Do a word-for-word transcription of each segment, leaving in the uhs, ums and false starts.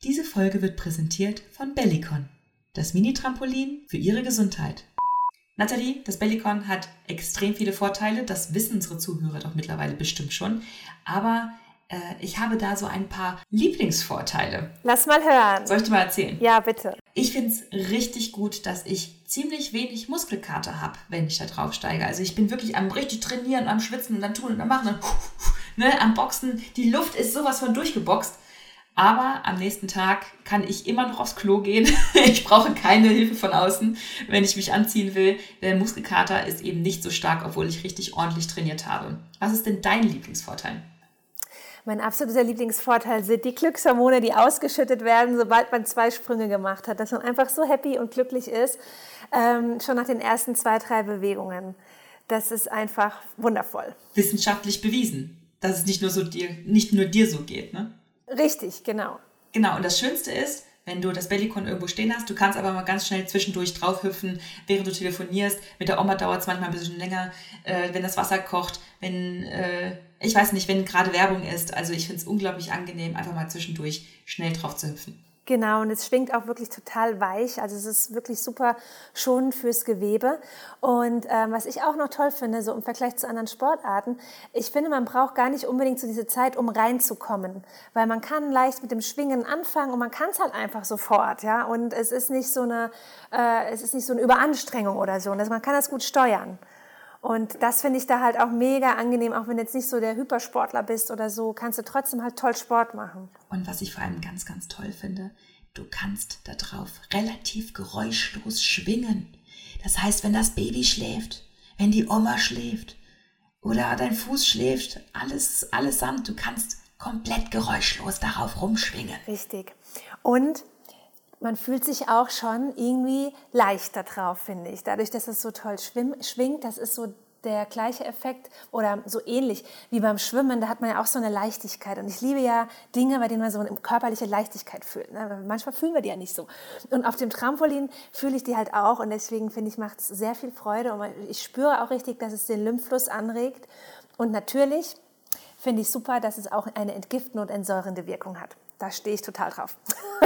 Diese Folge wird präsentiert von Bellicon, das Mini-Trampolin für Ihre Gesundheit. Nathalie, das Bellicon hat extrem viele Vorteile, das wissen unsere Zuhörer doch mittlerweile bestimmt schon, aber äh, ich habe da so ein paar Lieblingsvorteile. Lass mal hören. Soll ich dir mal erzählen? Ja, bitte. Ich finde es richtig gut, dass ich ziemlich wenig Muskelkater habe, wenn ich da drauf steige. Also ich bin wirklich am richtig trainieren, am Schwitzen und dann tun und dann machen und ne, am Boxen. Die Luft ist sowas von durchgeboxt. Aber am nächsten Tag kann ich immer noch aufs Klo gehen. Ich brauche keine Hilfe von außen, wenn ich mich anziehen will. Der Muskelkater ist eben nicht so stark, obwohl ich richtig ordentlich trainiert habe. Was ist denn dein Lieblingsvorteil? Mein absoluter Lieblingsvorteil sind die Glückshormone, die ausgeschüttet werden, sobald man zwei Sprünge gemacht hat. Dass man einfach so happy und glücklich ist, ähm, schon nach den ersten zwei, drei Bewegungen. Das ist einfach wundervoll. Wissenschaftlich bewiesen, dass es nicht nur, so dir, nicht nur dir so geht, ne? Richtig, genau. Genau, und das Schönste ist, wenn du das Bellicon irgendwo stehen hast, du kannst aber mal ganz schnell zwischendurch draufhüpfen, während du telefonierst. Mit der Oma dauert es manchmal ein bisschen länger, äh, wenn das Wasser kocht, wenn, äh, ich weiß nicht, wenn gerade Werbung ist. Also ich finde es unglaublich angenehm, einfach mal zwischendurch schnell drauf zu hüpfen. Genau, und es schwingt auch wirklich total weich, also es ist wirklich super schonend fürs Gewebe. Und ähm, was ich auch noch toll finde, so im Vergleich zu anderen Sportarten, ich finde, man braucht gar nicht unbedingt so diese Zeit, um reinzukommen, weil man kann leicht mit dem Schwingen anfangen und man kann es halt einfach sofort, ja. Und es ist nicht so eine, äh, es ist nicht so eine Überanstrengung oder so, also man kann das gut steuern. Und das finde ich da halt auch mega angenehm, auch wenn du jetzt nicht so der Hypersportler bist oder so, kannst du trotzdem halt toll Sport machen. Und was ich vor allem ganz, ganz toll finde, du kannst da drauf relativ geräuschlos schwingen. Das heißt, wenn das Baby schläft, wenn die Oma schläft oder dein Fuß schläft, alles, allesamt, du kannst komplett geräuschlos darauf rumschwingen. Richtig. Und man fühlt sich auch schon irgendwie leichter drauf, finde ich. Dadurch, dass es so toll schwimm, schwingt, das ist so der gleiche Effekt oder so ähnlich wie beim Schwimmen, da hat man ja auch so eine Leichtigkeit. Und ich liebe ja Dinge, bei denen man so eine körperliche Leichtigkeit fühlt. Ne? Manchmal fühlen wir die ja nicht so. Und auf dem Trampolin fühle ich die halt auch und deswegen finde ich, macht es sehr viel Freude. Und ich spüre auch richtig, dass es den Lymphfluss anregt. Und natürlich finde ich super, dass es auch eine entgiftende und entsäuerende Wirkung hat. Da stehe ich total drauf.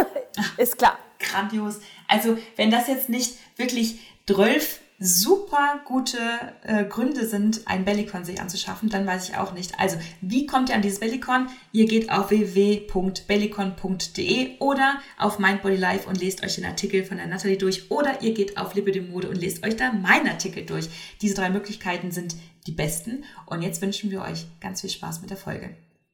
Ist klar. Grandios. Also wenn das jetzt nicht wirklich zwölf super gute äh, Gründe sind, ein Bellicon sich anzuschaffen, dann weiß ich auch nicht. Also wie kommt ihr an dieses Bellicon? Ihr geht auf w w w punkt bellicon punkt d e oder auf Mindbodylife und lest euch den Artikel von der Nathalie durch oder ihr geht auf Lipidemode und lest euch da meinen Artikel durch. Diese drei Möglichkeiten sind die besten und jetzt wünschen wir euch ganz viel Spaß mit der Folge.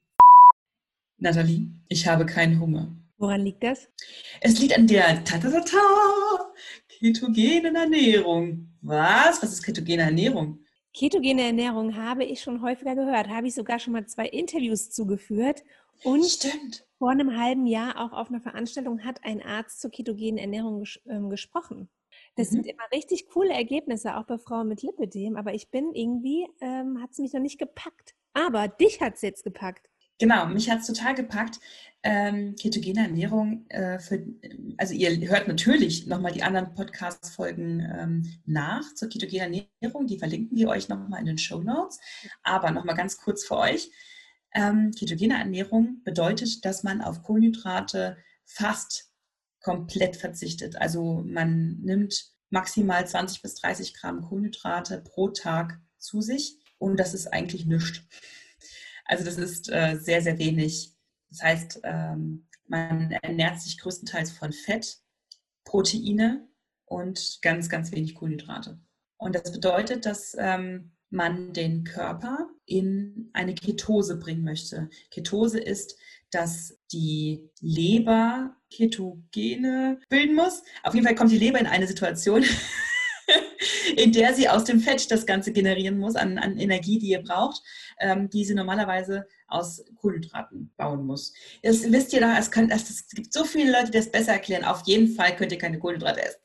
Nathalie, ich habe keinen Hunger. Woran liegt das? Es liegt an der ta ta ta ta ketogenen Ernährung. Was? Was ist ketogene Ernährung? Ketogene Ernährung habe ich schon häufiger gehört. Habe ich sogar schon mal zwei Interviews zugeführt. Und Stimmt. Vor einem halben Jahr auch auf einer Veranstaltung hat ein Arzt zur ketogenen Ernährung ges- ähm, gesprochen. Das Mhm. sind immer richtig coole Ergebnisse, auch bei Frauen mit Lipödem. Aber ich bin irgendwie, ähm, hat es mich noch nicht gepackt. Aber dich hat es jetzt gepackt. Genau, mich hat es total gepackt. Ähm, ketogene Ernährung, äh, für, also ihr hört natürlich nochmal die anderen Podcast-Folgen ähm, nach zur ketogenen Ernährung, die verlinken wir euch nochmal in den Shownotes. Aber nochmal ganz kurz für euch. Ähm, ketogene Ernährung bedeutet, dass man auf Kohlenhydrate fast komplett verzichtet. Also man nimmt maximal zwanzig bis dreißig Gramm Kohlenhydrate pro Tag zu sich und das ist eigentlich nichts. Also das ist äh, sehr, sehr wenig. Das heißt, ähm, man ernährt sich größtenteils von Fett, Proteine und ganz, ganz wenig Kohlenhydrate. Und das bedeutet, dass ähm, man den Körper in eine Ketose bringen möchte. Ketose ist, dass die Leber Ketogene bilden muss. Auf jeden Fall kommt die Leber in eine Situation, in der sie aus dem Fett das Ganze generieren muss, an, an Energie, die ihr braucht, ähm, die sie normalerweise aus Kohlenhydraten bauen muss. Das wisst ihr doch, es, kann, es gibt so viele Leute, die das besser erklären. Auf jeden Fall könnt ihr keine Kohlenhydrate essen.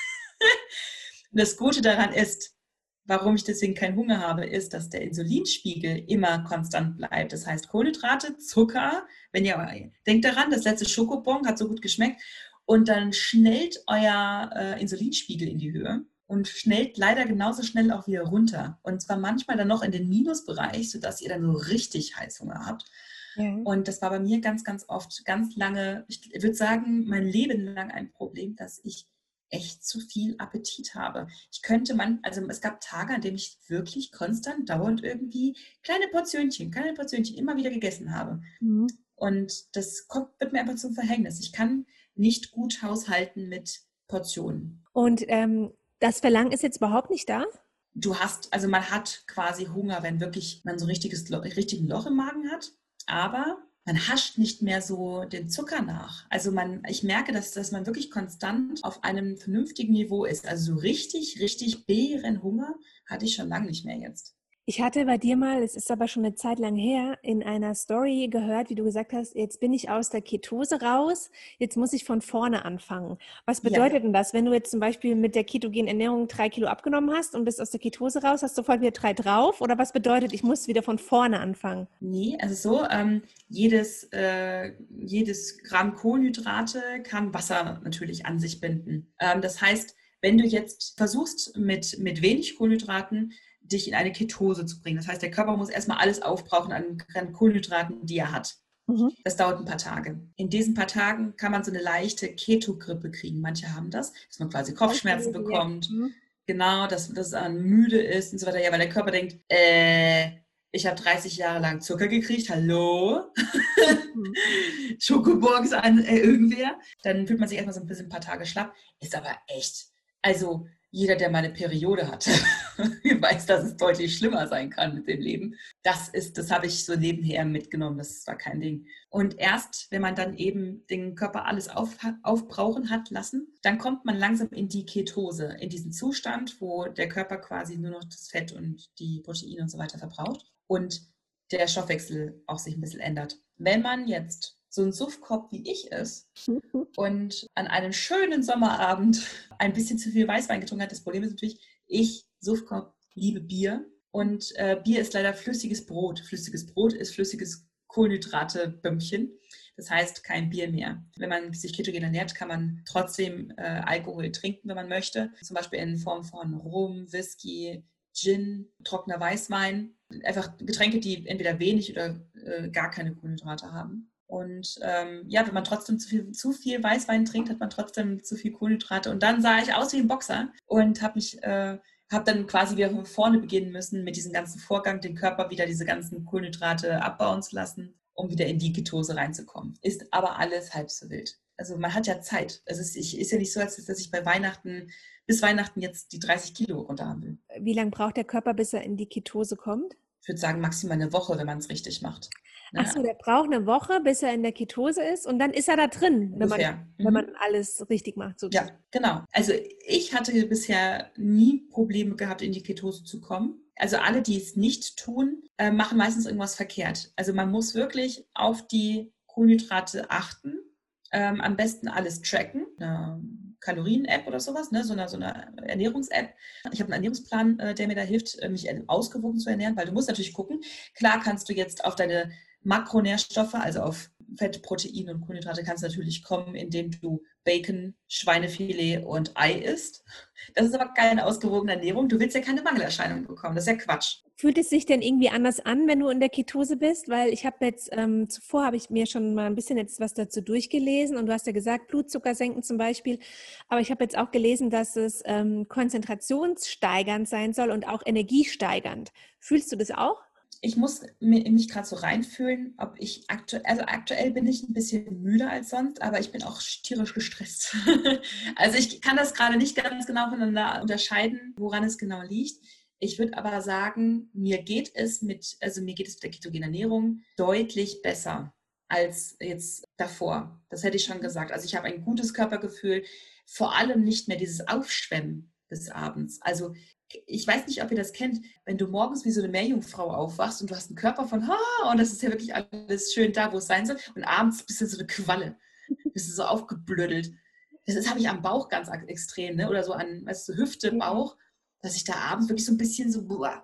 Das Gute daran ist, warum ich deswegen keinen Hunger habe, ist, dass der Insulinspiegel immer konstant bleibt. Das heißt, Kohlenhydrate, Zucker, wenn ihr denkt daran, das letzte Schokobon hat so gut geschmeckt und dann schnellt euer äh, Insulinspiegel in die Höhe. Und schnellt leider genauso schnell auch wieder runter. Und zwar manchmal dann noch in den Minusbereich, sodass ihr dann so richtig Heißhunger habt. Ja. Und das war bei mir ganz, ganz oft, ganz lange, ich würde sagen, mein Leben lang ein Problem, dass ich echt zu viel Appetit habe. Ich könnte man, also es gab Tage, an denen ich wirklich konstant, dauernd irgendwie kleine Portionchen, kleine Portionchen immer wieder gegessen habe. Mhm. Und das kommt, wird mir einfach zum Verhängnis. Ich kann nicht gut haushalten mit Portionen. Und ähm, das Verlangen ist jetzt überhaupt nicht da? Du hast, also man hat quasi Hunger, wenn wirklich man so ein richtiges, richtigen Loch im Magen hat, aber man hascht nicht mehr so den Zucker nach. Also man, ich merke, dass, dass man wirklich konstant auf einem vernünftigen Niveau ist. Also so richtig, richtig Bärenhunger hatte ich schon lange nicht mehr jetzt. Ich hatte bei dir mal, es ist aber schon eine Zeit lang her, in einer Story gehört, wie du gesagt hast, jetzt bin ich aus der Ketose raus, jetzt muss ich von vorne anfangen. Was Ja. bedeutet denn das, wenn du jetzt zum Beispiel mit der ketogenen Ernährung drei Kilo abgenommen hast und bist aus der Ketose raus, hast du sofort wieder drei drauf? Oder was bedeutet, ich muss wieder von vorne anfangen? Nee, also so, ähm, jedes, äh, jedes Gramm Kohlenhydrate kann Wasser natürlich an sich binden. Ähm, das heißt, wenn du jetzt versuchst, mit, mit wenig Kohlenhydraten dich in eine Ketose zu bringen, das heißt, der Körper muss erstmal alles aufbrauchen an, an Kohlenhydraten, die er hat. Mhm. Das dauert ein paar Tage. In diesen paar Tagen kann man so eine leichte Ketogrippe kriegen. Manche haben das, dass man quasi Kopfschmerzen bekommt. Mhm. Genau, dass, dass man müde ist und so weiter. Ja, weil der Körper denkt, äh, ich habe dreißig Jahre lang Zucker gekriegt, hallo? Mhm. Schokobox an äh, irgendwer. Dann fühlt man sich erstmal so ein bisschen ein paar Tage schlapp. Ist aber echt, also jeder, der mal eine Periode hat, weiß, dass es deutlich schlimmer sein kann mit dem Leben. Das ist, das habe ich so nebenher mitgenommen, das war kein Ding. Und erst, wenn man dann eben den Körper alles auf, aufbrauchen hat lassen, dann kommt man langsam in die Ketose, in diesen Zustand, wo der Körper quasi nur noch das Fett und die Proteine und so weiter verbraucht und der Stoffwechsel auch sich ein bisschen ändert. Wenn man jetzt so ein Suffkopf wie ich ist und an einem schönen Sommerabend ein bisschen zu viel Weißwein getrunken hat, das Problem ist natürlich, ich, Suffkopf, liebe Bier und äh, Bier ist leider flüssiges Brot. Flüssiges Brot ist flüssiges Kohlenhydrate-Bömmchen. Das heißt, kein Bier mehr. Wenn man sich ketogen ernährt, kann man trotzdem äh, Alkohol trinken, wenn man möchte. Zum Beispiel in Form von Rum, Whisky, Gin, trockener Weißwein. Einfach Getränke, die entweder wenig oder äh, gar keine Kohlenhydrate haben. Und ähm, ja, wenn man trotzdem zu viel, zu viel Weißwein trinkt, hat man trotzdem zu viel Kohlenhydrate. Und dann sah ich aus wie ein Boxer und habe mich, äh, habe dann quasi wieder von vorne beginnen müssen mit diesem ganzen Vorgang, den Körper wieder diese ganzen Kohlenhydrate abbauen zu lassen, um wieder in die Ketose reinzukommen. Ist aber alles halb so wild. Also man hat ja Zeit. Es ist, ich, ist ja nicht so, als dass ich bei Weihnachten, bis Weihnachten jetzt die dreißig Kilo runter haben will. Wie lange braucht der Körper, bis er in die Ketose kommt? Ich würde sagen, maximal eine Woche, wenn man es richtig macht. Ne? Ach so, der braucht eine Woche, bis er in der Ketose ist und dann ist er da drin, wenn man, Ungefähr. Mhm. wenn man alles richtig macht. Sozusagen. Ja, genau. Also ich hatte bisher nie Probleme gehabt, in die Ketose zu kommen. Also alle, die es nicht tun, äh, machen meistens irgendwas verkehrt. Also man muss wirklich auf die Kohlenhydrate achten. Ähm, am besten alles tracken. Eine Kalorien-App oder sowas, ne? so, eine, so eine Ernährungs-App. Ich habe einen Ernährungsplan, äh, der mir da hilft, äh, mich ausgewogen zu ernähren, weil du musst natürlich gucken. Klar kannst du jetzt auf deine Makronährstoffe, also auf Fett, Protein und Kohlenhydrate kannst du natürlich kommen, indem du Bacon, Schweinefilet und Ei isst. Das ist aber keine ausgewogene Ernährung. Du willst ja keine Mangelerscheinungen bekommen. Das ist ja Quatsch. Fühlt es sich denn irgendwie anders an, wenn du in der Ketose bist? Weil ich habe jetzt, ähm, zuvor habe ich mir schon mal ein bisschen jetzt was dazu durchgelesen und du hast ja gesagt, Blutzucker senken zum Beispiel. Aber ich habe jetzt auch gelesen, dass es ähm, konzentrationssteigernd sein soll und auch energiesteigernd. Fühlst du das auch? Ich muss mich gerade so reinfühlen, ob ich aktuell, also aktuell bin ich ein bisschen müder als sonst, aber ich bin auch tierisch gestresst. Also ich kann das gerade nicht ganz genau voneinander unterscheiden, woran es genau liegt. Ich würde aber sagen, mir geht es mit, also mir geht es mit der ketogenen Ernährung deutlich besser als jetzt davor. Das hätte ich schon gesagt. Also ich habe ein gutes Körpergefühl, vor allem nicht mehr dieses Aufschwemmen des Abends. Also ich weiß nicht, ob ihr das kennt, wenn du morgens wie so eine Meerjungfrau aufwachst und du hast einen Körper von, ha, und das ist ja wirklich alles schön da, wo es sein soll, und abends bist du so eine Qualle, bist du so aufgeblödelt. Das, das habe ich am Bauch ganz extrem, ne? Oder so an, weißt du, Hüfte, Bauch, dass ich da abends wirklich so ein bisschen so, boah.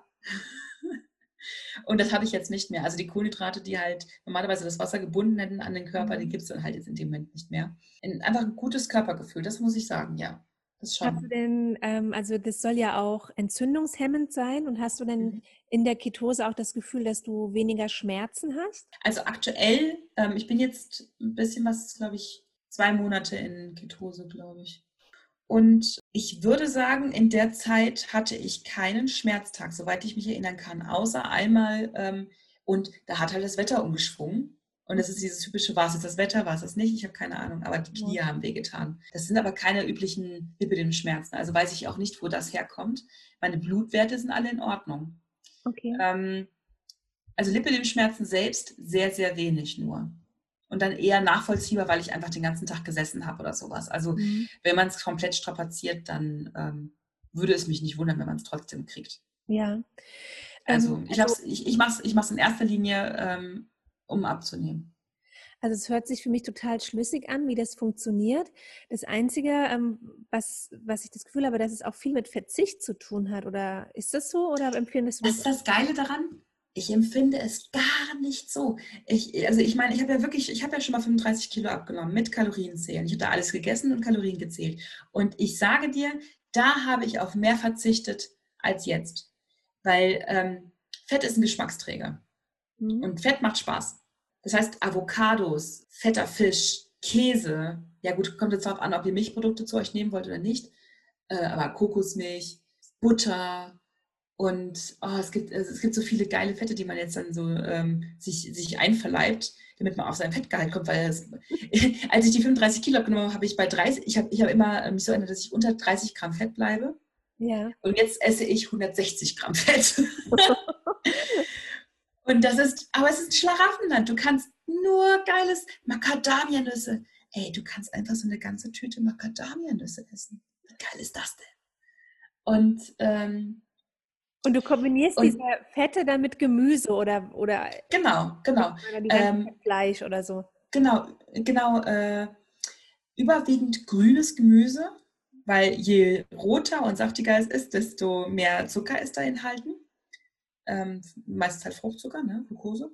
Und das habe ich jetzt nicht mehr. Also die Kohlenhydrate, die halt normalerweise das Wasser gebunden hätten an den Körper, die gibt es dann halt jetzt in dem Moment nicht mehr. Einfach ein gutes Körpergefühl, das muss ich sagen, ja. Das Hast du schon. denn, ähm, also das soll ja auch entzündungshemmend sein und hast du denn Mhm. in der Ketose auch das Gefühl, dass du weniger Schmerzen hast? Also aktuell, ähm, ich bin jetzt ein bisschen was, glaube ich, zwei Monate in Ketose, glaube ich. Und ich würde sagen, in der Zeit hatte ich keinen Schmerztag, soweit ich mich erinnern kann, außer einmal, ähm, und da hat halt das Wetter umgeschwungen. Und das ist dieses typische, war es jetzt das Wetter, war es das nicht? Ich habe keine Ahnung, aber die Ja. Knie haben wehgetan. Das sind aber keine üblichen Lipidem-Schmerzen, also weiß ich auch nicht, wo das herkommt. Meine Blutwerte sind alle in Ordnung. Okay. Ähm, also Lipidem-Schmerzen selbst sehr, sehr wenig nur. Und dann eher nachvollziehbar, weil ich einfach den ganzen Tag gesessen habe oder sowas. Also Mhm. wenn man es komplett strapaziert, dann ähm, würde es mich nicht wundern, wenn man es trotzdem kriegt. Ja. Ähm, Also ich, also, ich, ich mache es ich mach's in erster Linie, ähm, um abzunehmen. also es hört sich für mich total schlüssig an, wie das funktioniert. Das Einzige, ähm, was, was ich das Gefühl habe, dass es auch viel mit Verzicht zu tun hat. Oder ist das so? Oder empfindest du Das das? ist das Geile daran. Ich empfinde es gar nicht so. Ich, also ich meine, ich habe ja wirklich, ich habe ja schon mal fünfunddreißig Kilo abgenommen mit Kalorienzählen. Ich habe da alles gegessen und Kalorien gezählt. Und ich sage dir, da habe ich auf mehr verzichtet als jetzt. Weil ähm, Fett ist ein Geschmacksträger. Mhm. Und Fett macht Spaß. Das heißt, Avocados, fetter Fisch, Käse. Ja gut, kommt jetzt darauf an, ob ihr Milchprodukte zu euch nehmen wollt oder nicht. Äh, aber Kokosmilch, Butter, und oh, es gibt, also es gibt so viele geile Fette, die man jetzt dann so ähm, sich, sich einverleibt, damit man auf sein Fettgehalt kommt. Weil das, als ich die fünfunddreißig Kilo abgenommen habe, habe ich bei dreißig, ich habe ich hab immer mich ähm, so erinnert, dass ich unter dreißig Gramm Fett bleibe. Ja. Und jetzt esse ich hundertsechzig Gramm Fett. Und das ist, aber es ist ein Schlaraffenland. Du kannst nur geiles Macadamianüsse. Ey, du kannst einfach so eine ganze Tüte Macadamianüsse essen. Wie geil ist das denn? Und ähm, Und du kombinierst diese und Fette dann mit Gemüse oder, oder, genau, genau. oder die ganze Zeit Ähm, Fleisch oder so. Genau, genau. Äh, überwiegend grünes Gemüse, weil je roter und saftiger es ist, desto mehr Zucker ist da enthalten. Ähm, meistens halt Fruchtzucker, ne? Glucose.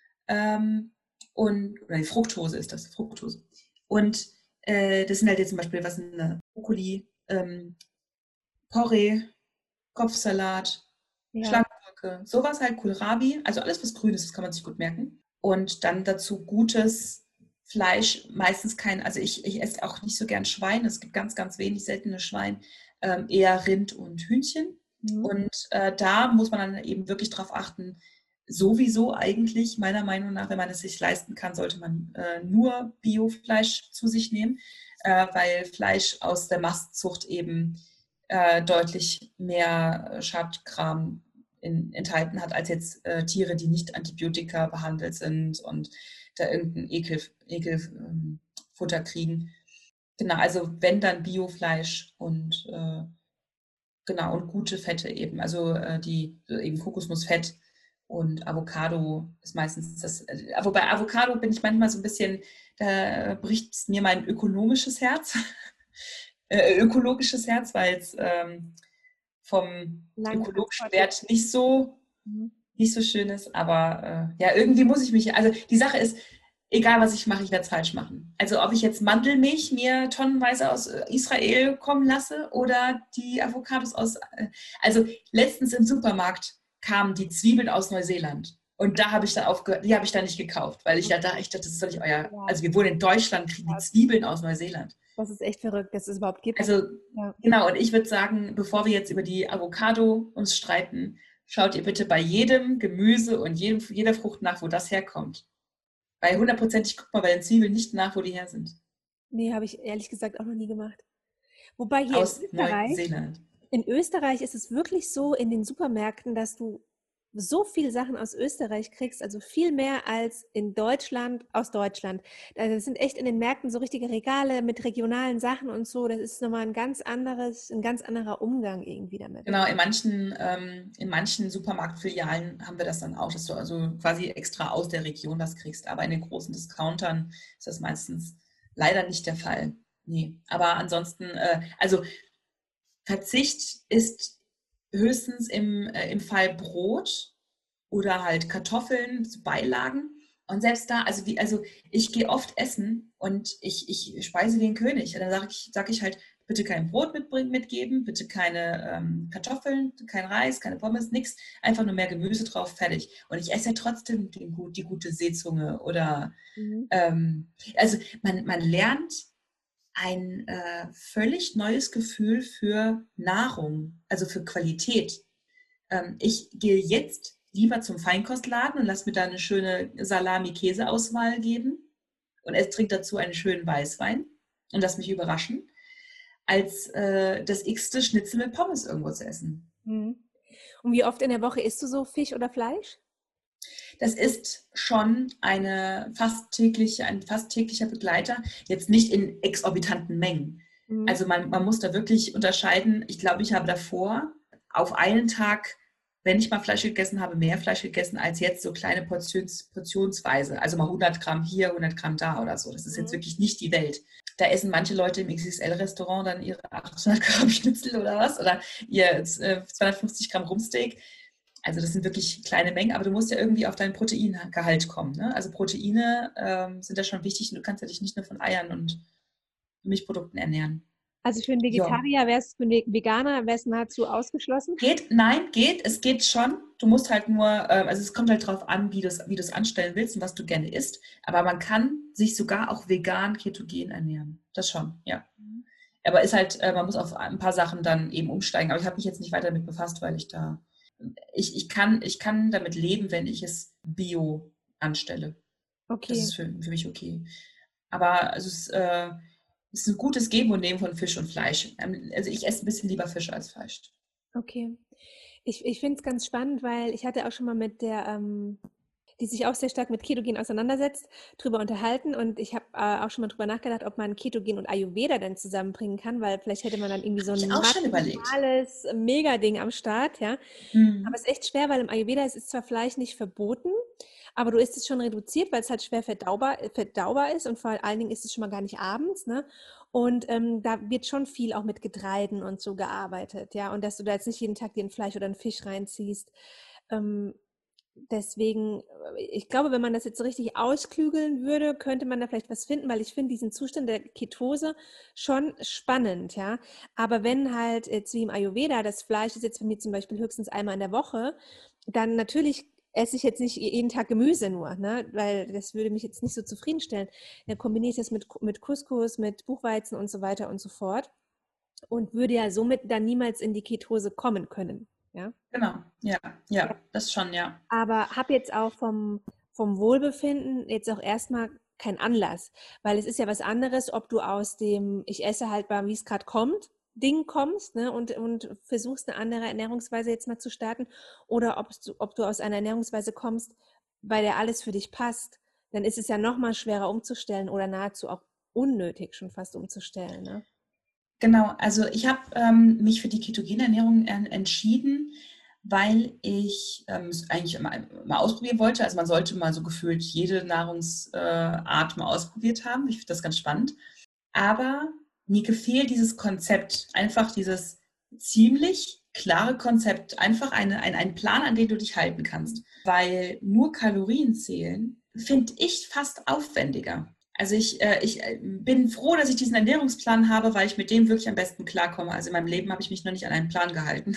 Ähm, und, oder die Fructose ist das, Fructose. Und äh, das sind halt jetzt zum Beispiel, was sind eine Brokkoli, ähm, Porree, Kopfsalat, Ja. Schlagsahne, sowas halt, Kohlrabi, also alles, was grün ist, das kann man sich gut merken. Und dann dazu gutes Fleisch, meistens kein, also ich, ich esse auch nicht so gern Schwein, es gibt ganz, ganz wenig seltene Schwein, ähm, eher Rind und Hühnchen. Mhm. Und äh, da muss man dann eben wirklich drauf achten, sowieso eigentlich, meiner Meinung nach, wenn man es sich leisten kann, sollte man äh, nur Biofleisch zu sich nehmen, äh, weil Fleisch aus der Mastzucht eben äh, deutlich mehr Schadkram in, enthalten hat, als jetzt äh, Tiere, die nicht Antibiotika behandelt sind und da irgendein Ekel, Ekelfutter ähm, kriegen. Genau, also wenn dann Biofleisch und äh, genau und gute Fette eben, also äh, die eben Kokosnussfett und Avocado ist meistens das. Äh, wobei Avocado bin ich manchmal so ein bisschen, da bricht mir mein ökonomisches Herz, äh, ökologisches Herz, weil es ähm, vom Langen ökologischen Transportweg. Wert nicht so, Mhm. nicht so schön ist. Aber äh, ja, irgendwie muss ich mich, also die Sache ist, egal was ich mache, ich werde es falsch machen. Also ob ich jetzt Mandelmilch mir tonnenweise aus Israel kommen lasse oder die Avocados aus, äh, also letztens im Supermarkt kamen die Zwiebeln aus Neuseeland. Und da habe ich dann aufgehört, die habe ich da nicht gekauft, weil ich ja da, ich dachte, das ist doch nicht euer, Ja, also wir wohnen in Deutschland, kriegen die das, Zwiebeln aus Neuseeland. das ist echt verrückt, dass es überhaupt gibt. Also Ja. genau, und ich würde sagen, bevor wir jetzt über die Avocado uns streiten, schaut ihr bitte bei jedem Gemüse und jedem, jeder Frucht nach, wo das herkommt. Bei hundertprozentig guckt man bei den Zwiebeln nicht nach, wo die her sind. Nee, habe ich ehrlich gesagt auch noch nie gemacht. Wobei hier in Aus Österreich, Neuseeland. in Österreich ist es wirklich so in den Supermärkten, dass du so viele Sachen aus Österreich kriegst, also viel mehr als in Deutschland aus Deutschland. Also das sind echt in den Märkten so richtige Regale mit regionalen Sachen und so. Das ist nochmal ein ganz anderes, ein ganz anderer Umgang irgendwie damit. Genau, in manchen, ähm, in manchen Supermarktfilialen haben wir das dann auch, dass du also quasi extra aus der Region das kriegst. Aber in den großen Discountern ist das meistens leider nicht der Fall. Nee, aber ansonsten, äh, also Verzicht ist höchstens im, äh, im Fall Brot oder halt Kartoffeln, so Beilagen. Und selbst da, also wie, also ich gehe oft essen und ich, ich speise wie ein König. Und dann sage ich, sag ich halt, bitte kein Brot mitbringen, mitgeben, bitte keine ähm, Kartoffeln, kein Reis, keine Pommes, nichts, einfach nur mehr Gemüse drauf, fertig. Und ich esse ja trotzdem die, die gute Seezunge oder, Mhm. ähm, also man, man lernt ein äh, völlig neues Gefühl für Nahrung, also für Qualität. Ähm, ich gehe jetzt lieber zum Feinkostladen und lasse mir da eine schöne Salami-Käse-Auswahl geben und es trinkt dazu einen schönen Weißwein und lass mich überraschen, als äh, das x-te Schnitzel mit Pommes irgendwo zu essen. Mhm. Und wie oft in der Woche isst du so Fisch oder Fleisch? Das ist schon eine fast tägliche, ein fast täglicher Begleiter, jetzt nicht in exorbitanten Mengen. Mhm. Also man, man muss da wirklich unterscheiden. Ich glaube, ich habe davor auf einen Tag, wenn ich mal Fleisch gegessen habe, mehr Fleisch gegessen als jetzt so kleine Portions, portionsweise. Also mal hundert Gramm hier, hundert Gramm da oder so. Das ist jetzt Mhm. wirklich nicht die Welt. Da essen manche Leute im X X L-Restaurant dann ihre achthundert Gramm Schnitzel oder was oder ihr äh, zweihundertfünfzig Gramm Rumpsteak. Also das sind wirklich kleine Mengen, aber du musst ja irgendwie auf dein Proteingehalt kommen. Ne? Also Proteine ähm, sind da schon wichtig und du kannst ja dich nicht nur von Eiern und Milchprodukten ernähren. Also für einen Ja. Vegetarier wäre es, für einen Veganer wäre es nahezu ausgeschlossen? Geht, nein, geht, es geht schon. Du musst halt nur, äh, also es kommt halt drauf an, wie du es wie du es anstellen willst und was du gerne isst. Aber man kann sich sogar auch vegan, ketogen ernähren. Das schon, ja. Mhm. Aber ist halt, äh, man muss auf ein paar Sachen dann eben umsteigen. Aber ich habe mich jetzt nicht weiter damit befasst, weil ich da, ich, ich, kann, ich kann damit leben, wenn ich es bio anstelle. Das Okay, ist für, für mich okay. Aber also es, äh, es ist ein gutes Geben und Nehmen von Fisch und Fleisch. Ähm, Also ich esse ein bisschen lieber Fisch als Fleisch. okay. Ich, ich finde es ganz spannend, weil ich hatte auch schon mal mit der, ähm, die sich auch sehr stark mit Ketogen auseinandersetzt, drüber unterhalten und ich habe äh, auch schon mal drüber nachgedacht, ob man Ketogen und Ayurveda dann zusammenbringen kann, weil vielleicht hätte man dann irgendwie so Habe ich ein auch schon überlegt. maximales Mega-Ding am Start, ja. Aber es Mhm. ist echt schwer, weil im Ayurveda es ist zwar Fleisch nicht verboten, aber du isst es schon reduziert, weil es halt schwer verdaubar, verdaubar ist und vor allen Dingen ist es schon mal gar nicht abends, ne? Und ähm, da wird schon viel auch mit Getreiden und so gearbeitet, ja. Und dass du da jetzt nicht jeden Tag dir ein Fleisch oder einen Fisch reinziehst. Ähm, deswegen, äh, ich glaube, wenn man das jetzt so richtig ausklügeln würde, könnte man da vielleicht was finden, weil ich finde diesen Zustand der Ketose schon spannend, ja. Aber wenn halt jetzt wie im Ayurveda das Fleisch ist jetzt für mich zum Beispiel höchstens einmal in der Woche, dann natürlich esse ich jetzt nicht jeden Tag Gemüse nur, ne? Weil das würde mich jetzt nicht so zufriedenstellen. Dann kombiniere ich das mit, mit Couscous, mit Buchweizen und so weiter und so fort und würde ja somit dann niemals in die Ketose kommen können, ja. Genau, ja, ja, das schon, ja. Aber habe jetzt auch vom, vom Wohlbefinden jetzt auch erstmal keinen Anlass, weil es ist ja was anderes, ob du aus dem ich esse halt mal, wie es gerade kommt, Ding kommst, ne, und, und versuchst eine andere Ernährungsweise jetzt mal zu starten oder ob du, ob du aus einer Ernährungsweise kommst, bei der alles für dich passt, dann ist es ja noch mal schwerer umzustellen oder nahezu auch unnötig schon fast umzustellen, ne? Genau, also ich habe ähm, mich für die ketogene Ernährung en- entschieden, weil ich ähm, es eigentlich immer, mal ausprobieren wollte. Also man sollte mal so gefühlt jede Nahrungsart äh, mal ausprobiert haben. Ich finde das ganz spannend. Aber mir gefiel dieses Konzept, einfach dieses ziemlich klare Konzept, einfach eine, ein, ein Plan, an den du dich halten kannst. Weil nur Kalorien zählen, finde ich fast aufwendiger. Also ich, äh, ich bin froh, dass ich diesen Ernährungsplan habe, weil ich mit dem wirklich am besten klarkomme. Also in meinem Leben habe ich mich noch nicht an einen Plan gehalten.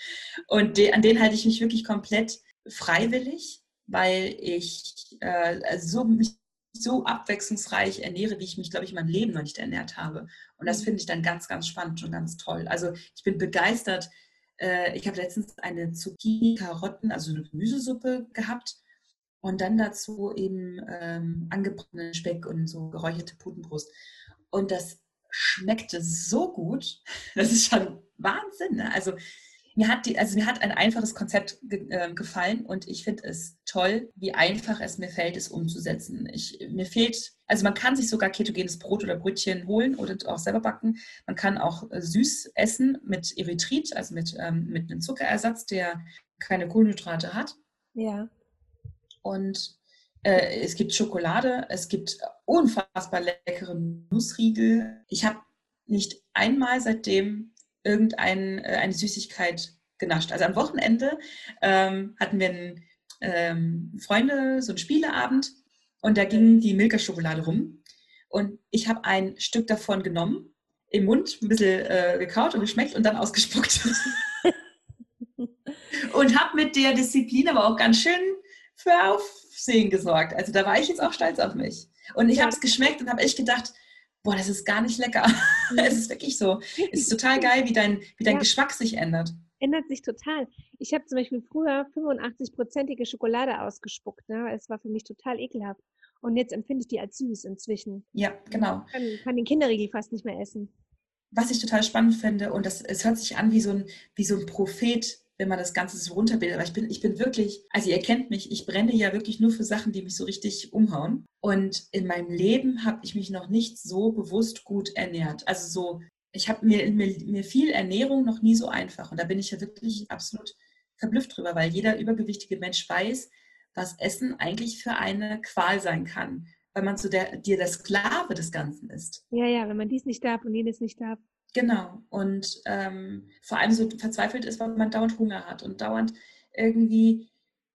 Und de, an den halte ich mich wirklich komplett freiwillig, weil ich äh, so, mich so abwechslungsreich ernähre, wie ich mich, glaube ich, in meinem Leben noch nicht ernährt habe. Und das Mhm. finde ich dann ganz, ganz spannend und ganz toll. Also ich bin begeistert. Äh, ich habe letztens eine Zucchini-Karotten, also eine Gemüsesuppe gehabt und dann dazu eben ähm, angebratenen Speck und so geräucherte Putenbrust. Und das schmeckte so gut, das ist schon Wahnsinn. Ne? Also mir hat, die, also mir hat ein einfaches Konzept ge äh, gefallen und ich finde es toll, wie einfach es mir fällt, es umzusetzen. Ich, mir fehlt, also man kann sich sogar ketogenes Brot oder Brötchen holen oder auch selber backen. Man kann auch äh, süß essen mit Erythrit, also mit, ähm, mit einem Zuckerersatz, der keine Kohlenhydrate hat. Ja. Und äh, es gibt Schokolade, es gibt unfassbar leckere Nussriegel. Ich habe nicht einmal seitdem irgendeine äh, eine Süßigkeit genascht. Also am Wochenende ähm, hatten wir einen, ähm, Freunde, so einen Spieleabend und da ging die Milka-Schokolade rum und ich habe ein Stück davon genommen. im Mund ein bisschen äh, gekaut und geschmeckt und dann ausgespuckt. Und habe mit der Disziplin aber auch ganz schön für Aufsehen gesorgt. Also da war ich jetzt auch stolz auf mich. Und ich Ja, habe es geschmeckt und habe echt gedacht, boah, das ist gar nicht lecker. Es ist wirklich so. Es ist total stimmt. geil, wie dein, wie dein Ja, Geschmack sich ändert. ändert sich total. Ich habe zum Beispiel früher fünfundachtzig-prozentige Schokolade ausgespuckt. Ne? Es war für mich total ekelhaft. Und jetzt empfinde ich die als süß inzwischen. Ja, genau. Ich kann, kann den Kinderriegel fast nicht mehr essen. Was ich total spannend finde, und das, es hört sich an wie so ein, wie so ein Prophet, wenn man das Ganze so runterbildet. Aber ich bin, ich bin wirklich, also ihr kennt mich, ich brenne ja wirklich nur für Sachen, die mich so richtig umhauen. Und in meinem Leben habe ich mich noch nicht so bewusst gut ernährt. Also so, ich habe mir, mir, mir viel Ernährung noch nie so einfach. Und da bin ich ja wirklich absolut verblüfft drüber, weil jeder übergewichtige Mensch weiß, was Essen eigentlich für eine Qual sein kann, weil man so der, dir der Sklave des Ganzen ist. Ja, ja, wenn man dies nicht darf und jenes nicht darf. Genau. Und ähm, vor allem so verzweifelt ist, weil man dauernd Hunger hat und dauernd irgendwie,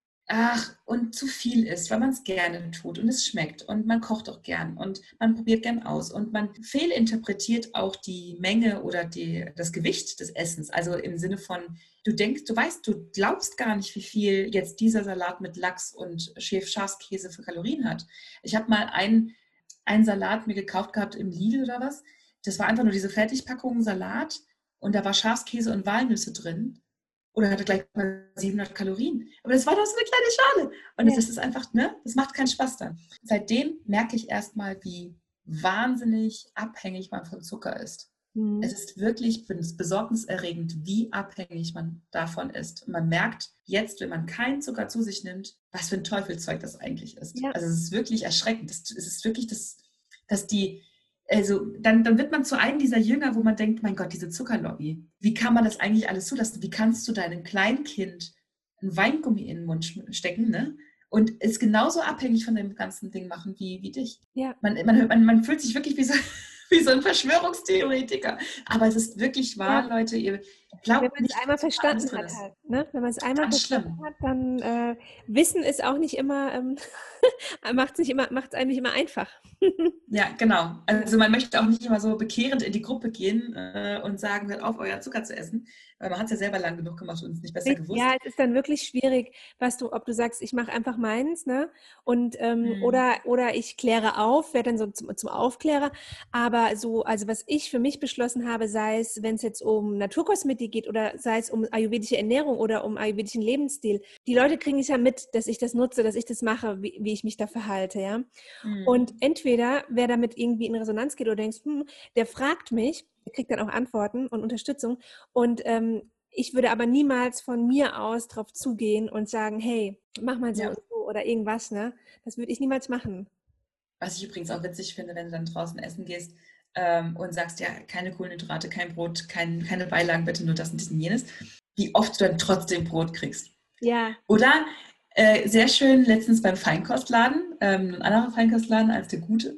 ach, und zu viel isst, weil man es gerne tut und es schmeckt und man kocht auch gern und man probiert gern aus und man fehlinterpretiert auch die Menge oder die, das Gewicht des Essens. Also im Sinne von, du denkst, du weißt, du glaubst gar nicht, wie viel jetzt dieser Salat mit Lachs und Schafskäse für Kalorien hat. Ich habe mal einen, einen Salat mir gekauft gehabt im Lidl oder was. Das war einfach nur diese Fertigpackung Salat und da war Schafskäse und Walnüsse drin. Oder hatte gleich mal siebenhundert Kalorien. Aber das war doch so eine kleine Schale. Und Ja. das ist einfach, ne, das macht keinen Spaß dann. Seitdem merke ich erstmal, wie wahnsinnig abhängig man von Zucker ist. Mhm. Es ist wirklich besorgniserregend, wie abhängig man davon ist. Und man merkt jetzt, wenn man keinen Zucker zu sich nimmt, was für ein Teufelzeug das eigentlich ist. Ja. Also es ist wirklich erschreckend. Es ist wirklich das, dass die, also dann, dann wird man zu einem dieser Jünger, wo man denkt, mein Gott, diese Zuckerlobby, wie kann man das eigentlich alles zulassen? Wie kannst du deinem Kleinkind ein Weingummi in den Mund stecken, ne? Und es genauso abhängig von dem ganzen Ding machen wie, wie dich. Ja. Man, man, man, man fühlt sich wirklich wie so, wie so ein Verschwörungstheoretiker. Aber es ist wirklich wahr, Ja. Leute, ihr glaubt Wenn man nicht, es einmal was alles verstanden drin hat ist. halt. Ne? Wenn man es einmal Ganz verstanden schlimm. hat, dann äh, Wissen ist auch nicht immer, ähm, macht es immer, macht's einem nicht immer einfach. Ja, genau. Also man möchte auch nicht immer so bekehrend in die Gruppe gehen äh, und sagen, hört auf, euer Zucker zu essen, weil man hat es ja selber lang genug gemacht und es nicht besser gewusst. Ja, es ist dann wirklich schwierig, was du, ob du sagst, ich mache einfach meins, ne? Und ähm, Hm. oder oder ich kläre auf, werde dann so zum, zum Aufklärer. Aber so, also was ich für mich beschlossen habe, sei es, wenn es jetzt um Naturkosmetik geht oder sei es um ayurvedische Ernährung oder um ayurvedischen Lebensstil, die Leute kriegen es ja mit, dass ich das nutze, dass ich das mache, wie, wie ich mich da verhalte, ja. Hm. Und entweder wer damit irgendwie in Resonanz geht oder denkst, hm, der fragt mich, der kriegt dann auch Antworten und Unterstützung und ähm, ich würde aber niemals von mir aus drauf zugehen und sagen, hey, mach mal so Ja. und so oder irgendwas, ne? Das würde ich niemals machen. Was ich übrigens auch witzig finde, wenn du dann draußen essen gehst ähm, und sagst, ja, keine Kohlenhydrate, kein Brot, kein, keine Beilagen, bitte nur das und dies und jenes, wie oft du dann trotzdem Brot kriegst. Ja. Oder äh, sehr schön letztens beim Feinkostladen, ähm, ein anderer Feinkostladen als der gute.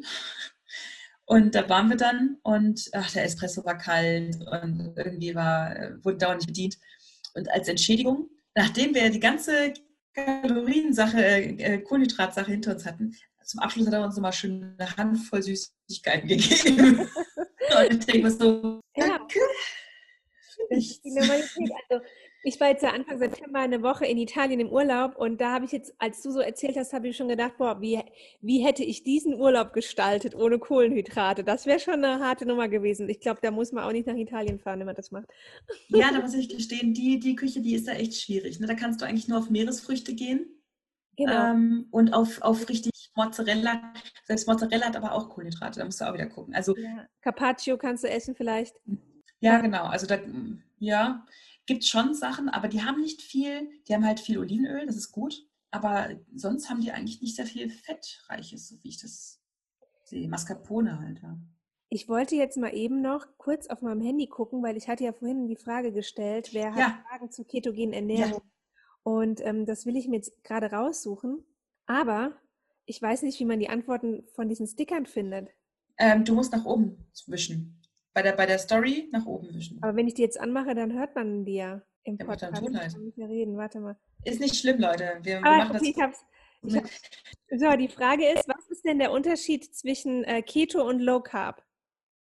Und da waren wir dann und ach, der Espresso war kalt und irgendwie war, äh, wurde dauernd nicht bedient. Und als Entschädigung, nachdem wir die ganze Kaloriensache, äh, Kohlenhydratsache hinter uns hatten, zum Abschluss hat er uns nochmal schön eine Handvoll Süßigkeiten gegeben. Und ich denke mir so, Ja. danke. Das ist die Normalität. Also ich war jetzt ja Anfang September eine Woche in Italien im Urlaub und da habe ich jetzt, als du so erzählt hast, habe ich schon gedacht, boah, wie, wie hätte ich diesen Urlaub gestaltet ohne Kohlenhydrate? Das wäre schon eine harte Nummer gewesen. Ich glaube, da muss man auch nicht nach Italien fahren, wenn man das macht. Ja, da muss ich gestehen, die, die Küche, die ist da echt schwierig. Ne? Da kannst du eigentlich nur auf Meeresfrüchte gehen. Genau. Ähm, und auf, auf richtig Mozzarella. Selbst Mozzarella hat aber auch Kohlenhydrate, da musst du auch wieder gucken. Also Ja. Carpaccio kannst du essen vielleicht. ja, genau. Also da ja, gibt schon Sachen, aber die haben nicht viel, die haben halt viel Olivenöl, das ist gut, aber sonst haben die eigentlich nicht sehr viel Fettreiches, so wie ich das sehe. Mascarpone halt, ja. Ich wollte jetzt mal eben noch kurz auf meinem Handy gucken, weil ich hatte ja vorhin die Frage gestellt, wer hat Ja, Fragen zur ketogenen ja. Ernährung? Und ähm, das will ich mir jetzt gerade raussuchen. Aber ich weiß nicht, wie man die Antworten von diesen Stickern findet. Ähm, du musst nach oben wischen. Bei der, bei der Story nach oben wischen. Aber wenn ich die jetzt anmache, dann hört man die ja im Ja, macht dann Podcast. Ich Tonleid. kann nicht mehr reden, warte mal. Ist nicht schlimm, Leute. Wir, wir Ah, machen okay, das. ich hab's. Ich hab's. So, die Frage ist, was ist denn der Unterschied zwischen äh, Keto und Low Carb?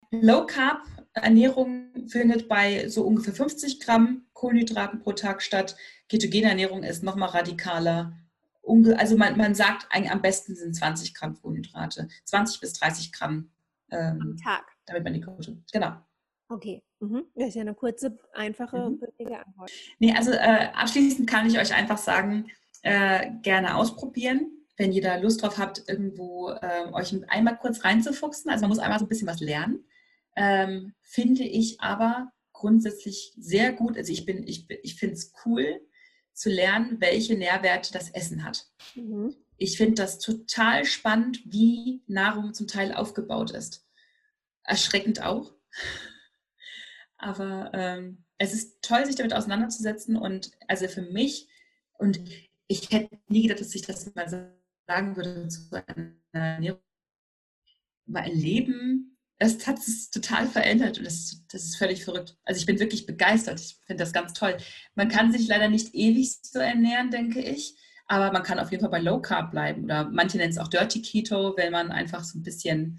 Low Carb Ernährung findet bei so ungefähr fünfzig Gramm Kohlenhydraten pro Tag statt. Ketogene Ernährung ist nochmal radikaler. Also man, man sagt eigentlich am besten sind zwanzig Gramm Kohlenhydrate, zwanzig bis dreißig Gramm, Am ähm, Tag. damit man die Quote. Genau. Okay. Mhm. Das ist ja eine kurze, einfache, Mhm. bündige Antwort. Nee, also äh, abschließend kann ich euch einfach sagen, äh, gerne ausprobieren, wenn ihr da Lust drauf habt, irgendwo äh, euch einmal kurz reinzufuchsen. Also man muss einmal so ein bisschen was lernen. Ähm, finde ich aber grundsätzlich sehr gut. Also ich bin, ich, ich finde es cool zu lernen, welche Nährwerte das Essen hat. Mhm. Ich finde das total spannend, wie Nahrung zum Teil aufgebaut ist. Erschreckend auch. Aber ähm, es ist toll, sich damit auseinanderzusetzen. Und also für mich, und ich hätte nie gedacht, dass ich das mal sagen würde, zu einer Ernährung, mein Leben, es hat es total verändert und das, das ist völlig verrückt. Also ich bin wirklich begeistert. Ich finde das ganz toll. Man kann sich leider nicht ewig so ernähren, denke ich. Aber man kann auf jeden Fall bei Low Carb bleiben. Oder manche nennen es auch Dirty Keto, wenn man einfach so ein bisschen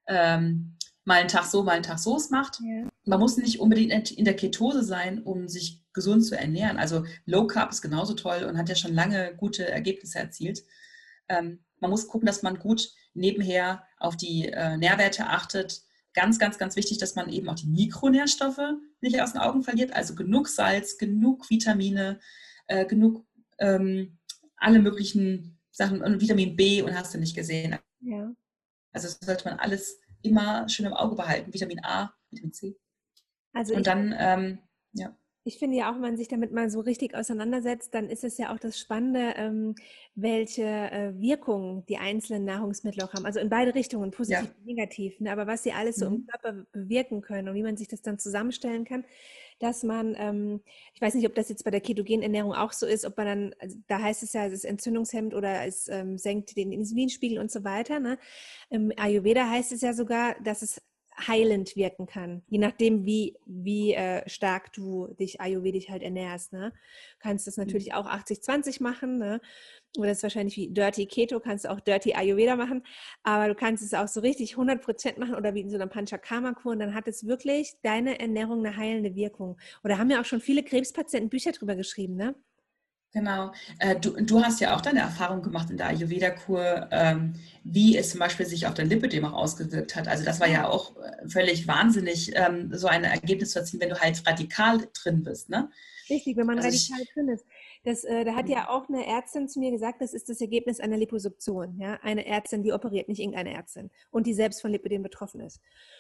ähm, mal einen Tag so, mal einen Tag so es macht. Ja. Man muss nicht unbedingt in der Ketose sein, um sich gesund zu ernähren. Also Low Carb ist genauso toll und hat ja schon lange gute Ergebnisse erzielt. Ähm, man muss gucken, dass man gut nebenher auf die äh, Nährwerte achtet. Ganz, ganz, ganz wichtig, dass man eben auch die Mikronährstoffe nicht aus den Augen verliert. Also genug Salz, genug Vitamine, äh, genug ähm, alle möglichen Sachen und Vitamin B und hast du nicht gesehen. Ja. Also das sollte man alles immer schön im Auge behalten. Vitamin A, Vitamin C. Also Und ich dann, ähm, ja. Ich finde ja auch, wenn man sich damit mal so richtig auseinandersetzt, dann ist es ja auch das Spannende, ähm, welche äh, Wirkungen die einzelnen Nahrungsmittel auch haben. Also in beide Richtungen, Ja. positiv und negativ. Ne? Aber was sie alles so im Mhm. Körper bewirken können und wie man sich das dann zusammenstellen kann, dass man, ähm, ich weiß nicht, ob das jetzt bei der ketogenen Ernährung auch so ist, ob man dann, also da heißt es ja, es ist entzündungshemmend oder es ähm, senkt den Insulinspiegel und so weiter. Ne? Im Ayurveda heißt es ja sogar, dass es heilend wirken kann, je nachdem, wie, wie äh, stark du dich ayurvedisch halt ernährst. Ne? Kannst das natürlich auch achtzig zwanzig machen, ne? Oder das ist wahrscheinlich wie Dirty Keto, kannst du auch Dirty Ayurveda machen, aber du kannst es auch so richtig hundert Prozent machen oder wie in so einer Panchakarma-Kur und dann hat es wirklich deine Ernährung eine heilende Wirkung. Oder haben ja auch schon viele Krebspatienten Bücher drüber geschrieben, ne? Genau. Äh, du, du hast ja auch deine Erfahrung gemacht in der Ayurveda-Kur, ähm, wie es zum Beispiel sich auf dein Lipödem auch ausgewirkt hat. Also das war ja auch äh, völlig wahnsinnig, ähm, so ein Ergebnis zu erzielen, wenn du halt radikal drin bist, ne? Richtig, wenn man Also radikal ich, drin ist. Das, äh, da hat ja auch eine Ärztin zu mir gesagt, das ist das Ergebnis einer Liposuktion. Ja? Eine Ärztin, die operiert, nicht irgendeine Ärztin. Und die selbst von Lipödem betroffen ist.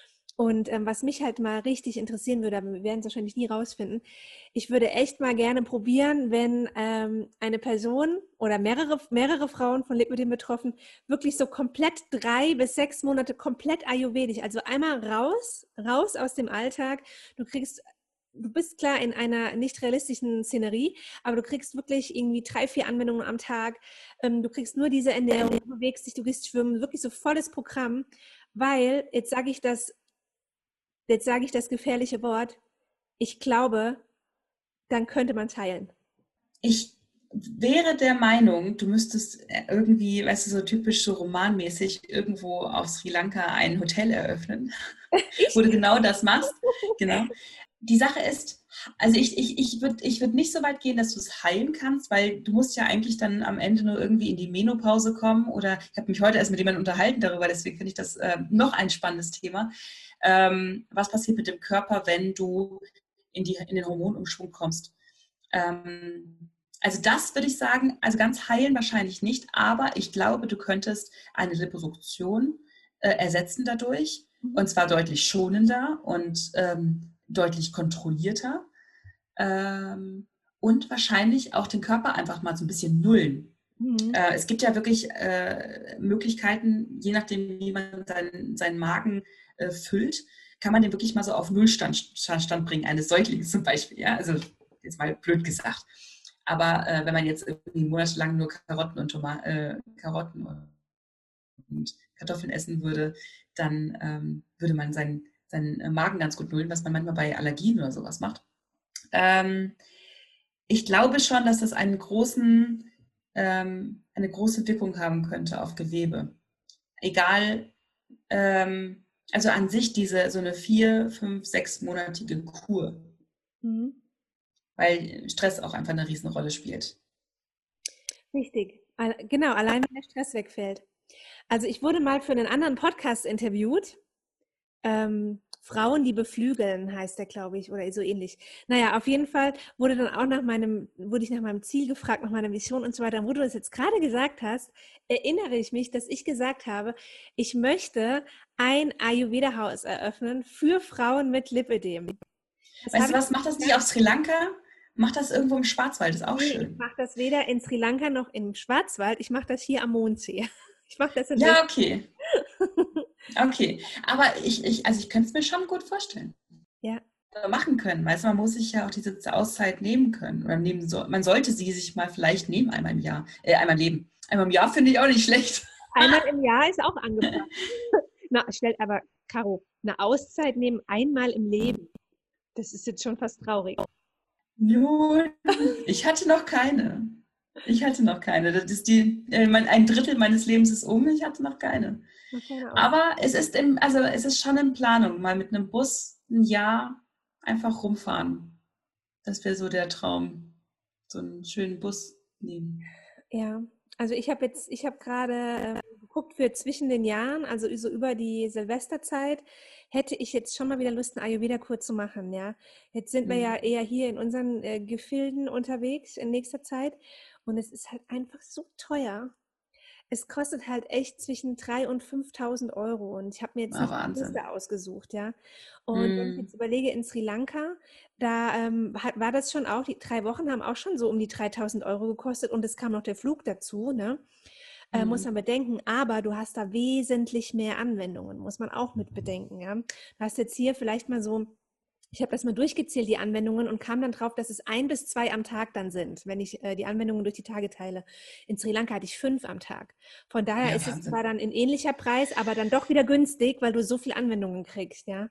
Und ähm, was mich halt mal richtig interessieren würde, aber wir werden es wahrscheinlich nie rausfinden, ich würde echt mal gerne probieren, wenn ähm, eine Person oder mehrere, mehrere Frauen von Lipödem betroffen, wirklich so komplett drei bis sechs Monate komplett ayurvedisch, also einmal raus, raus aus dem Alltag. Du kriegst Du bist klar in einer nicht realistischen Szenerie, aber du kriegst wirklich irgendwie drei, vier Anwendungen am Tag. Ähm, du kriegst nur diese Ernährung, du bewegst dich, du gehst schwimmen, wirklich so volles Programm, weil, jetzt sage ich das, jetzt sage ich das gefährliche Wort, ich glaube, dann könnte man teilen. ich wäre der Meinung, du müsstest äh, irgendwie, weißt du, so typisch so romanmäßig irgendwo auf Sri Lanka ein Hotel eröffnen, wo Ich? du genau das machst. Genau. Die Sache ist, also ich, ich, ich würde ich würd nicht so weit gehen, dass du es heilen kannst, weil du musst ja eigentlich dann am Ende nur irgendwie in die Menopause kommen oder ich habe mich heute erst mit jemandem unterhalten darüber, deswegen finde ich das äh, noch ein spannendes Thema. Ähm, was passiert mit dem Körper, wenn du in, die, in den Hormonumschwung kommst? Ähm, also das würde ich sagen, also ganz heilen wahrscheinlich nicht, aber ich glaube, du könntest eine Liposuktion äh, ersetzen dadurch und zwar deutlich schonender und ähm, deutlich kontrollierter ähm, und wahrscheinlich auch den Körper einfach mal so ein bisschen nullen. Mhm. Äh, es gibt ja wirklich äh, Möglichkeiten, je nachdem, wie man seinen, seinen Magen äh, füllt, kann man den wirklich mal so auf Nullstand Stand, Stand bringen, eines Säuglings zum Beispiel. Ja? Also jetzt mal blöd gesagt. Aber äh, wenn man jetzt irgendwie monatelang nur Karotten und, Toma äh, Karotten und Kartoffeln essen würde, dann ähm, würde man seinen, seinen Magen ganz gut nullen, was man manchmal bei Allergien oder sowas macht. Ähm, ich glaube schon, dass das einen großen, ähm, eine große Wirkung haben könnte auf Gewebe. Egal, ähm, Also an sich diese so eine vier, fünf, sechsmonatige Kur. Mhm. Weil Stress auch einfach eine Riesenrolle spielt. Richtig. Genau, allein wenn der Stress wegfällt. Also ich wurde mal für einen anderen Podcast interviewt. Ähm, Frauen, die beflügeln, heißt der, glaube ich, oder so ähnlich. Naja, auf jeden Fall wurde dann auch nach meinem, wurde ich nach meinem Ziel gefragt, nach meiner Mission und so weiter. Und wo du das jetzt gerade gesagt hast, erinnere ich mich, dass ich gesagt habe, ich möchte ein Ayurveda-Haus eröffnen für Frauen mit Lipödem. Das weißt du was, macht das nicht auf Sri Lanka? Macht das irgendwo im Schwarzwald, ist auch nee, schön. Ich mache das weder in Sri Lanka noch im Schwarzwald, ich mache das hier am Mondsee. Ich mache das in Ja, okay. Okay, aber ich, ich, also ich könnte es mir schon gut vorstellen. Ja. Machen können. Weißt du, man muss sich ja auch diese Auszeit nehmen können. Oder nehmen so, man sollte sie sich mal vielleicht nehmen, einmal im Jahr. Äh, einmal im Leben. Einmal im Jahr finde ich auch nicht schlecht. Einmal im Jahr ist auch angebracht. Na, stellt aber, Caro, eine Auszeit nehmen einmal im Leben. Das ist jetzt schon fast traurig. Jo, ich hatte noch keine. Ich hatte noch keine. Das ist die, äh, mein, ein Drittel meines Lebens ist um, ich hatte noch keine. Okay, aber es ist im, also es ist schon in Planung, mal mit einem Bus ein Jahr einfach rumfahren. Das wäre so der Traum. So einen schönen Bus nehmen. Ja, also ich habe jetzt, ich habe gerade äh, geguckt für zwischen den Jahren, also so über die Silvesterzeit, hätte ich jetzt schon mal wieder Lust, einen Ayurveda-Kur zu machen, ja. Jetzt sind mhm. wir ja eher hier in unseren äh, Gefilden unterwegs in nächster Zeit und es ist halt einfach so teuer. Es kostet halt echt zwischen dreitausend und fünftausend Euro und ich habe mir jetzt nicht die Liste ausgesucht, ja. Und mm. wenn ich jetzt überlege, in Sri Lanka, da ähm, hat, war das schon auch, die drei Wochen haben auch schon so um die dreitausend Euro gekostet und es kam noch der Flug dazu, ne. Mm. Äh, muss man bedenken, aber du hast da wesentlich mehr Anwendungen, muss man auch mit bedenken, ja. Du hast jetzt hier vielleicht mal so, ich habe das mal durchgezählt, die Anwendungen, und kam dann drauf, dass es ein bis zwei am Tag dann sind, wenn ich äh, die Anwendungen durch die Tage teile. In Sri Lanka hatte ich fünf am Tag. Von daher ja, ist Wahnsinn. Es zwar dann ein ähnlicher Preis, aber dann doch wieder günstig, weil du so viele Anwendungen kriegst, ja.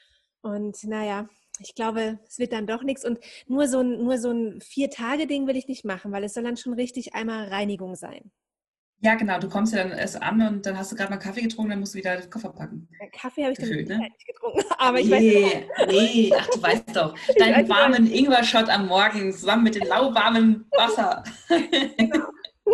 Und naja, ich glaube, es wird dann doch nichts. Und nur so ein, nur so ein Vier-Tage-Ding will ich nicht machen, weil es soll dann schon richtig einmal Reinigung sein. Ja, genau. Du kommst ja dann erst an und dann hast du gerade mal Kaffee getrunken, dann musst du wieder den Koffer packen. Ja, Kaffee habe ich Gefühlt, dann ne? nicht getrunken. Aber ich nee, weiß nee, ach, du weißt doch. Deinen warmen Ingwer-Shot am Morgen zusammen mit dem lauwarmen Wasser. Genau.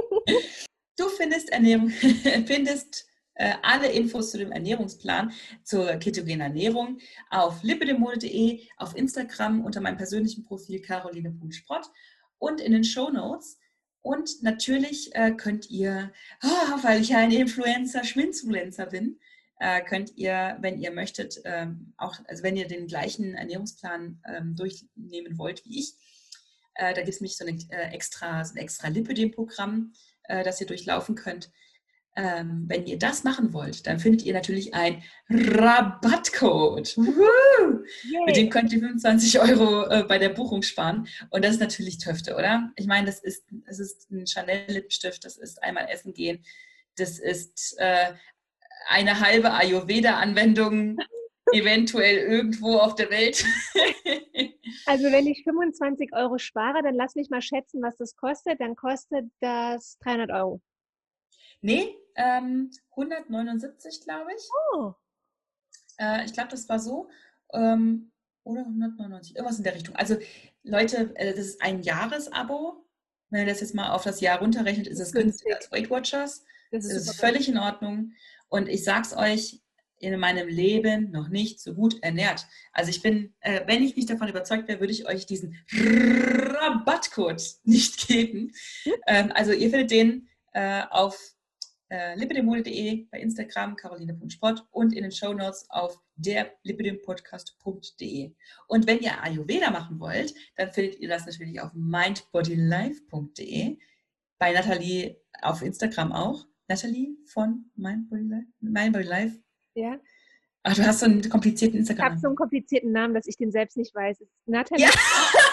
Du findest, Ernährung, findest äh, alle Infos zu dem Ernährungsplan zur ketogenen Ernährung auf lipidemmode punkt de, auf Instagram unter meinem persönlichen Profil caroline punkt sprott und in den Shownotes. Und natürlich äh, könnt ihr, oh, weil ich ja ein Influencer, Schwinfluencer bin, äh, könnt ihr, wenn ihr möchtet, ähm, auch, also wenn ihr den gleichen Ernährungsplan ähm, durchnehmen wollt wie ich, äh, da gibt es nämlich so, eine, äh, extra, so ein extra Lipödem-Programm, äh, das ihr durchlaufen könnt. Ähm, wenn ihr das machen wollt, dann findet ihr natürlich einen Rabattcode. Mit dem könnt ihr fünfundzwanzig Euro äh, bei der Buchung sparen. Und das ist natürlich Töfte, oder? Ich meine, das ist, das ist ein Chanel-Lippenstift, das ist einmal essen gehen, das ist äh, eine halbe Ayurveda-Anwendung, eventuell irgendwo auf der Welt. Also wenn ich fünfundzwanzig Euro spare, dann lass mich mal schätzen, was das kostet. Dann kostet das dreihundert Euro. Nee, ähm, hundertneunundsiebzig, glaube ich. Oh. Äh, ich glaube, das war so. Ähm, oder hundertneunundneunzig, irgendwas in der Richtung. Also Leute, äh, das ist ein Jahresabo. Wenn ihr das jetzt mal auf das Jahr runterrechnet, ist es günstiger als Weight Watchers. Das ist, das ist völlig in Ordnung. Und ich sag's euch, in meinem Leben noch nicht so gut ernährt. Also ich bin, äh, wenn ich nicht davon überzeugt wäre, würde ich euch diesen Rabattcode nicht geben. Ähm, also ihr findet den äh, auf äh, lipidemmode punkt de, bei Instagram caroline punkt sprott und in den Shownotes auf der lipidempodcast punkt de. Und wenn ihr Ayurveda machen wollt, dann findet ihr das natürlich auf mindbodylife punkt de, bei Nathalie auf Instagram auch. Nathalie von Mindbodylife. Mindbodylife. Ja. Ach, du hast so einen komplizierten Instagram. Ich habe so einen komplizierten Namen, dass ich den selbst nicht weiß. Nathalie. Ja.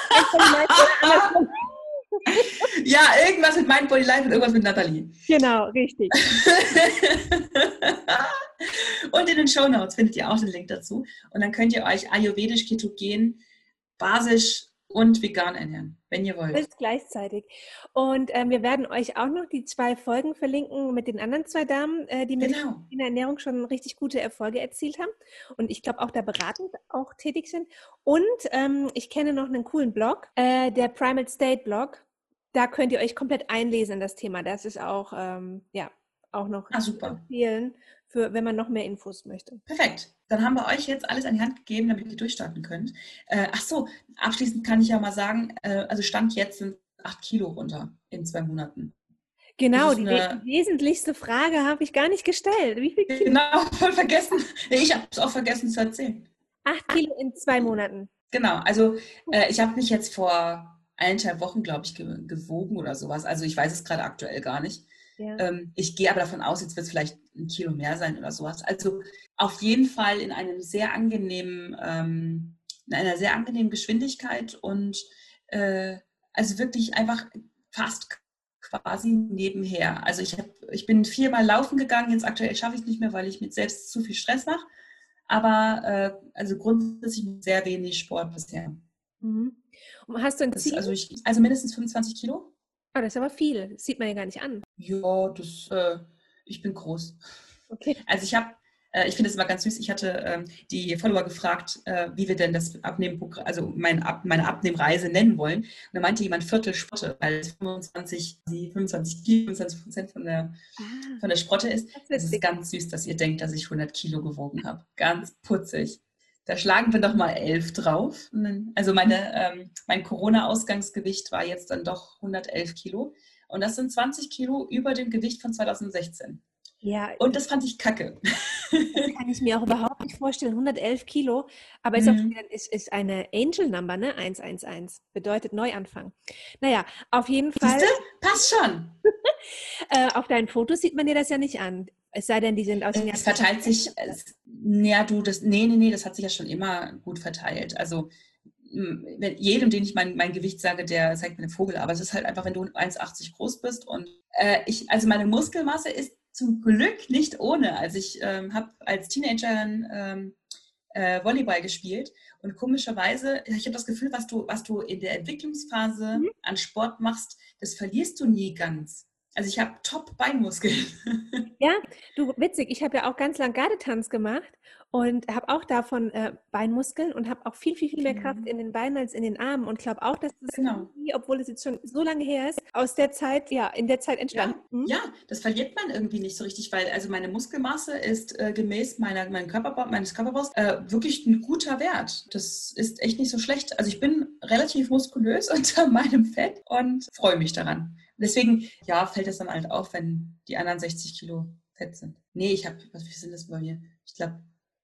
Ja, irgendwas mit Mindbodylife und irgendwas mit Nathalie. Genau, richtig. Und in den Shownotes findet ihr auch den Link dazu. Und dann könnt ihr euch ayurvedisch, ketogen, basisch und vegan ernähren, wenn ihr wollt. Alles gleichzeitig. Und ähm, wir werden euch auch noch die zwei Folgen verlinken mit den anderen zwei Damen, äh, die mit Genau. der Ernährung schon richtig gute Erfolge erzielt haben. Und ich glaube auch da beratend auch tätig sind. Und ähm, ich kenne noch einen coolen Blog, äh, der Primal State Blog. Da könnt ihr euch komplett einlesen in das Thema. Das ist auch, ähm, ja, auch noch Ah, zu super. empfehlen, für, wenn man noch mehr Infos möchte. Perfekt. Dann haben wir euch jetzt alles an die Hand gegeben, damit ihr durchstarten könnt. Äh, ach so, abschließend kann ich ja mal sagen, äh, also Stand jetzt sind acht Kilo runter in zwei Monaten. Genau, Das ist die, eine, die wesentlichste Frage habe ich gar nicht gestellt. Wie viel Kilo? genau, voll vergessen. Ich habe es auch vergessen zu erzählen. Acht Kilo in zwei Monaten. Genau, also äh, ich habe mich jetzt vor eineinhalb Wochen, glaube ich, ge gewogen oder sowas. Also ich weiß es gerade aktuell gar nicht. Ja. Ähm, ich gehe aber davon aus, jetzt wird es vielleicht ein Kilo mehr sein oder sowas. Also auf jeden Fall in einem sehr angenehmen, ähm, in einer sehr angenehmen Geschwindigkeit und äh, also wirklich einfach fast quasi nebenher. Also ich, hab, ich bin viermal laufen gegangen, jetzt aktuell schaffe ich es nicht mehr, weil ich mit selbst zu viel Stress mache. Aber äh, also grundsätzlich sehr wenig Sport bisher. Mhm. Und hast du ein Das, Ziel? also, ich, also mindestens fünfundzwanzig Kilo. Ah, das ist aber viel. Das sieht man ja gar nicht an. Ja, das, äh, ich bin groß. Okay. Also ich habe, äh, ich finde es immer ganz süß, ich hatte ähm, die Follower gefragt, äh, wie wir denn das Abnehmprogramm, also mein Ab, meine Abnehmreise nennen wollen. Und da meinte jemand Viertel Sprotte, weil fünfundzwanzig, die fünfundzwanzig Kilo, fünfundzwanzig Prozent von der, Ah, von der Sprotte ist. das ist Es ist witzig. ganz süß, dass ihr denkt, dass ich hundert Kilo gewogen habe. Ganz putzig. Da schlagen wir doch mal elf drauf. Also meine, ähm, mein Corona-Ausgangsgewicht war jetzt dann doch hundertelf Kilo. Und das sind zwanzig Kilo über dem Gewicht von zweitausendsechzehn. Ja, Und das fand ich kacke. das kann ich mir auch überhaupt nicht vorstellen. hundertelf Kilo, aber ist auch Hm. wieder, ist, ist eine Angel Number, ne? hundertelf, bedeutet Neuanfang. Naja, auf jeden Fall, Siehste? Passt schon. äh, auf deinen Fotos sieht man dir das ja nicht an. Es sei denn, die sind aus dem Jahr Es verteilt sich, es, ja, du, das, nee, nee, nee, das hat sich ja schon immer gut verteilt. Also wenn, jedem, den ich mein, mein Gewicht sage, der zeigt mir einen Vogel, aber es ist halt einfach, wenn du eins Komma achtzig groß bist und äh, ich, also meine Muskelmasse ist zum Glück nicht ohne. Also ich ähm, habe als Teenagerin ähm, äh, Volleyball gespielt und komischerweise, ich habe das Gefühl, was du, was du in der Entwicklungsphase Mhm. an Sport machst, das verlierst du nie ganz. Also ich habe Top-Beinmuskeln. Ja, du, witzig, ich habe ja auch ganz lang Gardetanz gemacht und habe auch davon äh, Beinmuskeln und habe auch viel, viel, viel mehr Kraft in den Beinen als in den Armen und glaube auch, dass das Genau. irgendwie, obwohl es jetzt schon so lange her ist, aus der Zeit, ja, in der Zeit entstanden. Ja, Mhm. ja, das verliert man irgendwie nicht so richtig, weil also meine Muskelmasse ist äh, gemäß meiner, meinen Körperbau, meines Körperbaus äh, wirklich ein guter Wert. Das ist echt nicht so schlecht. Also ich bin relativ muskulös unter meinem Fett und freue mich daran. Deswegen, ja, fällt es dann halt auf, wenn die anderen sechzig Kilo Fett sind. Nee, ich habe, was wie sind das bei mir? Ich glaube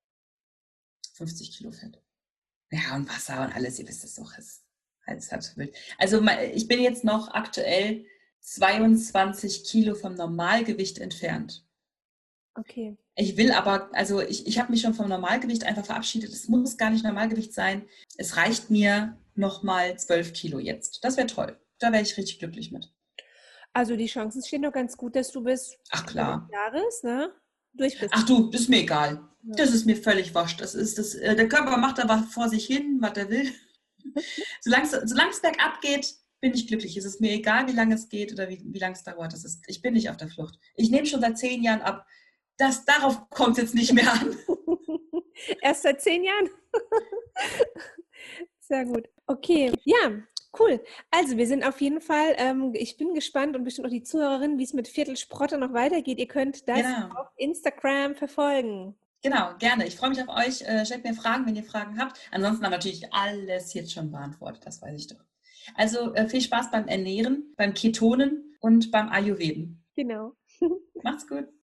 fünfzig Kilo Fett. Ja, und Wasser und alles, ihr wisst es doch, ist alles halb so wild. Also ich bin jetzt noch aktuell zweiundzwanzig Kilo vom Normalgewicht entfernt. Okay. Ich will aber, also ich, ich habe mich schon vom Normalgewicht einfach verabschiedet. Es muss gar nicht Normalgewicht sein. Es reicht mir nochmal zwölf Kilo jetzt. Das wäre toll. Da wäre ich richtig glücklich mit. Also die Chancen stehen doch ganz gut, dass du bis Ach Ende des klar. Jahres, ne, durch bist. Ach du, das ist mir egal. Ja. Das ist mir völlig wurscht. Das ist das, äh, der Körper macht aber vor sich hin, was er will. Solange es bergab geht, bin ich glücklich. Es ist mir egal, wie lange es geht oder wie, wie lange es dauert. Das ist, ich bin nicht auf der Flucht. Ich nehme schon seit zehn Jahren ab. Das, darauf kommt es jetzt nicht mehr an. Erst seit zehn Jahren? Sehr gut. Okay, ja, cool. Also wir sind auf jeden Fall, ähm, ich bin gespannt und bestimmt auch die Zuhörerin, wie es mit Viertelsprotte noch weitergeht. Ihr könnt das Genau. auf Instagram verfolgen. Genau, gerne. Ich freue mich auf euch. Äh, stellt mir Fragen, wenn ihr Fragen habt. Ansonsten haben wir natürlich alles jetzt schon beantwortet. Das weiß ich doch. Also äh, viel Spaß beim Ernähren, beim Ketonen und beim Ayurveden. Genau. Macht's gut.